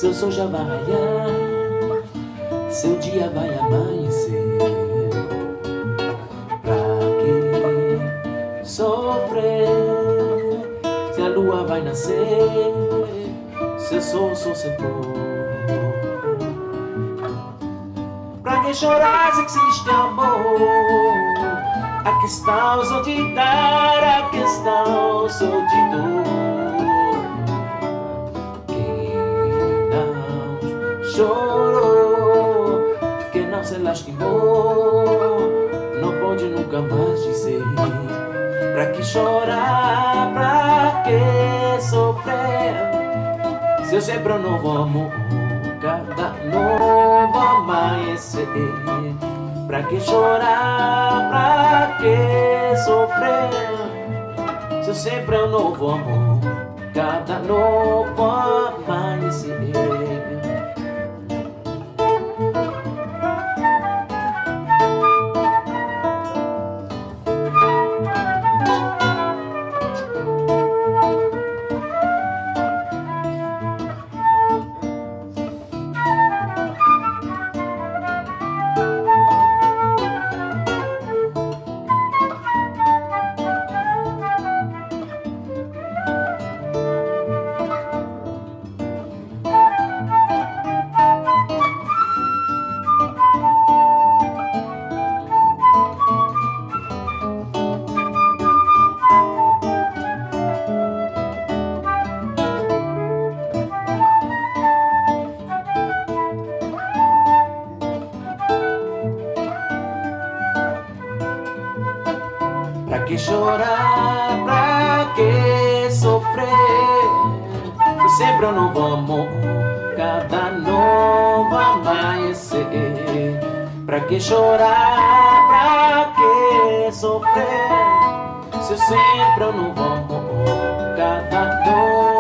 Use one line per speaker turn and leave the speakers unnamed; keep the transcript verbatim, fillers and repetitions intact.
Seu sol já vai raiar, seu dia vai amanhecer. Pra que sofrer se a lua vai nascer? Seu sol só se pôr. Pra que chorar se existe amor? A questão só de dar, a questão só de dor. Quem não chorou, quem não se lastimou, não pode nunca mais dizer. Pra que chorar, pra que sofrer, se eu sempre um novo amor, cada novo amanhecer. Pra que chorar, pra que sofrer, se eu sempre é um novo amor, cada novo amanhecer. Pra que chorar, pra que sofrer, eu sempre um novo amor, cada novo amanhecer. Pra que chorar, pra que sofrer, se eu sempre um novo amor, cada novo